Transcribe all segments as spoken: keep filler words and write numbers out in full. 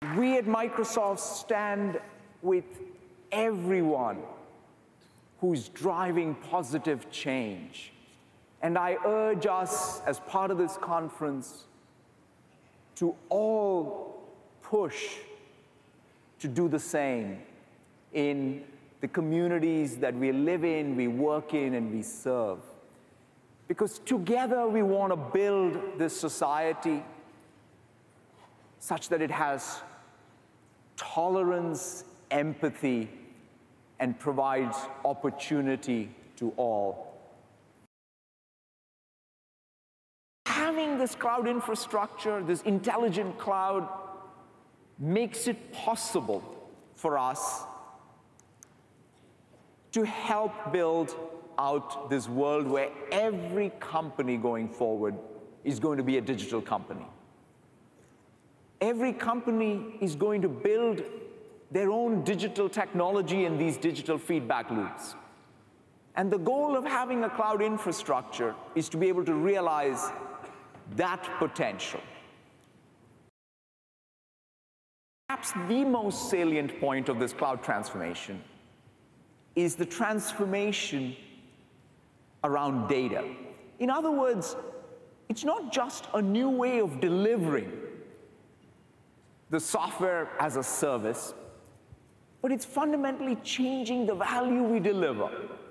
We at Microsoft stand with everyone who's driving positive change. And I urge us, as part of this conference, to all push to do the same in the communities that we live in, we work in, and we serve. Because together we want to build this society such that it has tolerance, empathy, and provides opportunity to all. Having this cloud infrastructure, this intelligent cloud, makes it possible for us to help build out this world where every company going forward is going to be a digital company. Every company is going to build their own digital technology and these digital feedback loops. And the goal of having a cloud infrastructure is to be able to realize that potential. Perhaps the most salient point of this cloud transformation is the transformation around data. In other words, it's not just a new way of delivering the software as a service, but it's fundamentally changing the value we deliver.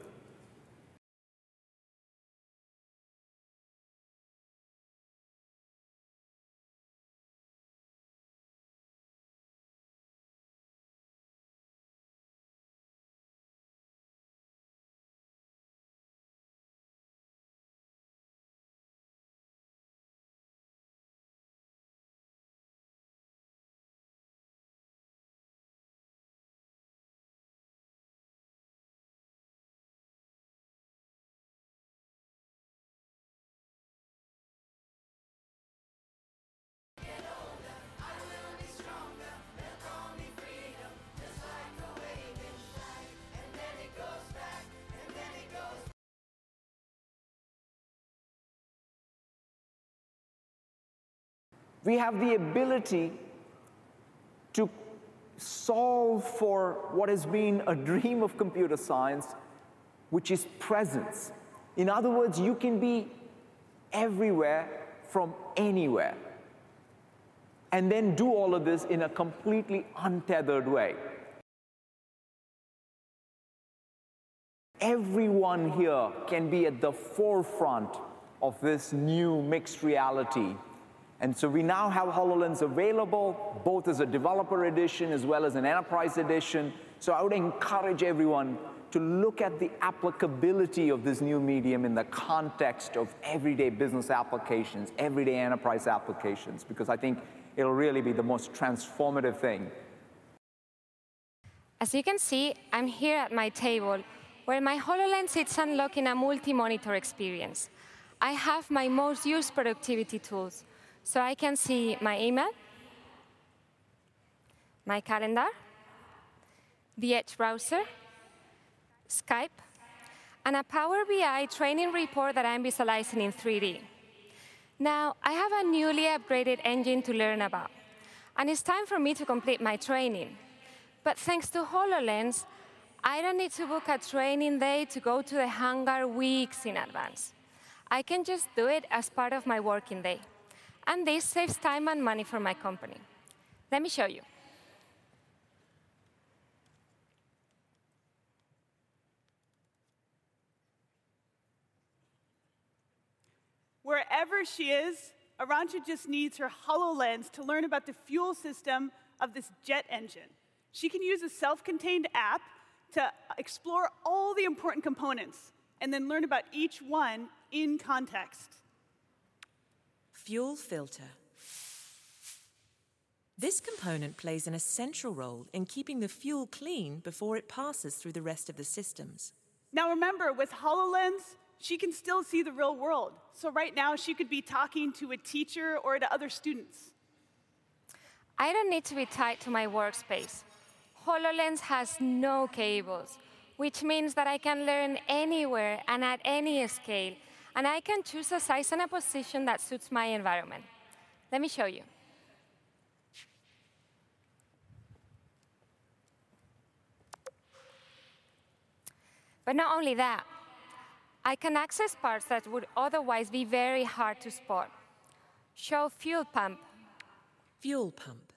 We have the ability to solve for what has been a dream of computer science, which is presence. In other words, you can be everywhere from anywhere, and then do all of this in a completely untethered way. Everyone here can be at the forefront of this new mixed reality. And so we now have HoloLens available, both as a developer edition as well as an enterprise edition. So I would encourage everyone to look at the applicability of this new medium in the context of everyday business applications, everyday enterprise applications, because I think it'll really be the most transformative thing. As you can see, I'm here at my table, where my HoloLens sits unlocking a multi-monitor experience. I have my most used productivity tools. So I can see my email, my calendar, the Edge browser, Skype, and a Power B I training report that I'm visualizing in three D. Now, I have a newly upgraded engine to learn about, and it's time for me to complete my training. But thanks to HoloLens, I don't need to book a training day to go to the hangar weeks in advance. I can just do it as part of my working day. And this saves time and money for my company. Let me show you. Wherever she is, Arantxa just needs her HoloLens to learn about the fuel system of this jet engine. She can use a self-contained app to explore all the important components and then learn about each one in context. Fuel filter. This component plays an essential role in keeping the fuel clean before it passes through the rest of the systems. Now remember, with HoloLens, she can still see the real world. So right now, she could be talking to a teacher or to other students. I don't need to be tied to my workspace. HoloLens has no cables, which means that I can learn anywhere and at any scale, and I can choose a size and a position that suits my environment. Let me show you. But not only that, I can access parts that would otherwise be very hard to spot. Show fuel pump. Fuel pump.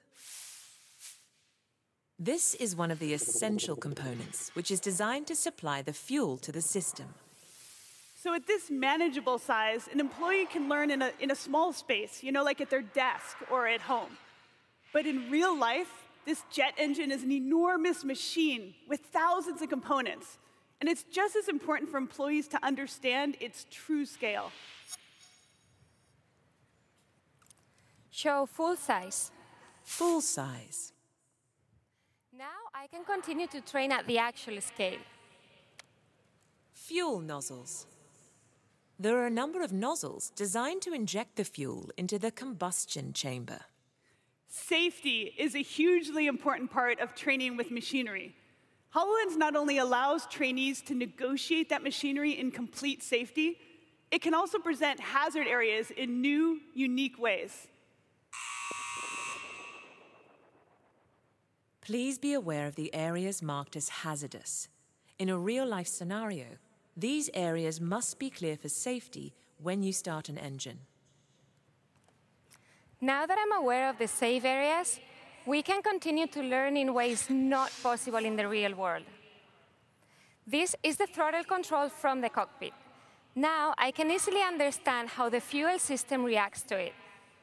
This is one of the essential components, which is designed to supply the fuel to the system. So at this manageable size, an employee can learn in a, in a small space, you know, like at their desk or at home. But in real life, this jet engine is an enormous machine with thousands of components. And it's just as important for employees to understand its true scale. Show full size. Full size. Now I can continue to train at the actual scale. Fuel nozzles. There are a number of nozzles designed to inject the fuel into the combustion chamber. Safety is a hugely important part of training with machinery. HoloLens not only allows trainees to negotiate that machinery in complete safety, it can also present hazard areas in new, unique ways. Please be aware of the areas marked as hazardous. In a real-life scenario, these areas must be clear for safety when you start an engine. Now that I'm aware of the safe areas, we can continue to learn in ways not possible in the real world. This is the throttle control from the cockpit. Now I can easily understand how the fuel system reacts to it.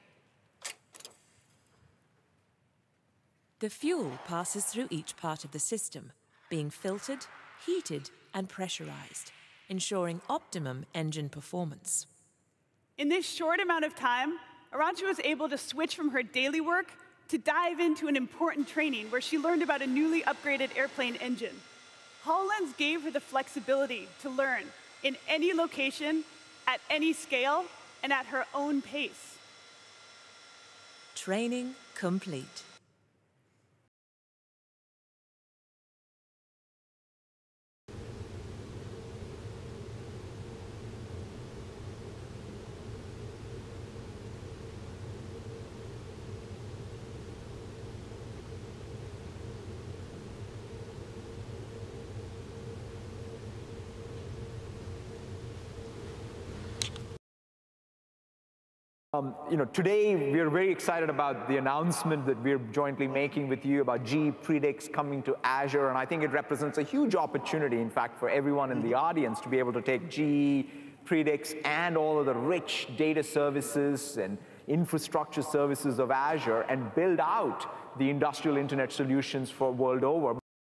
The fuel passes through each part of the system, being filtered, heated, and pressurized, ensuring optimum engine performance. In this short amount of time, Arantxa was able to switch from her daily work to dive into an important training where she learned about a newly upgraded airplane engine. HoloLens gave her the flexibility to learn in any location, at any scale, and at her own pace. Training complete. Um, you know, today we're very excited about the announcement that we're jointly making with you about G E Predix coming to Azure, and I think it represents a huge opportunity, in fact, for everyone in the audience to be able to take G E Predix and all of the rich data services and infrastructure services of Azure and build out the industrial internet solutions for world over.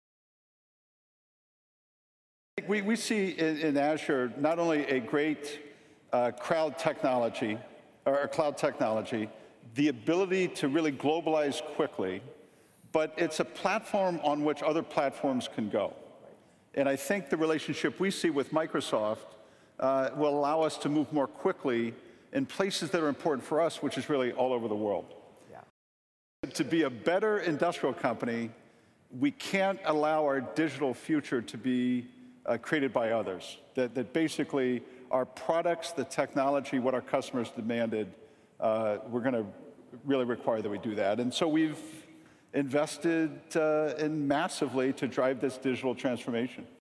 We, we see in, in Azure not only a great uh, crowd technology, or cloud technology, the ability to really globalize quickly, but it's a platform on which other platforms can go. And I think the relationship we see with Microsoft uh, will allow us to move more quickly in places that are important for us, which is really all over the world. Yeah. To be a better industrial company, we can't allow our digital future to be uh, created by others. That, that basically, our products, the technology, what our customers demanded, uh, we're going to really require that we do that. And so we've invested uh, in massively to drive this digital transformation.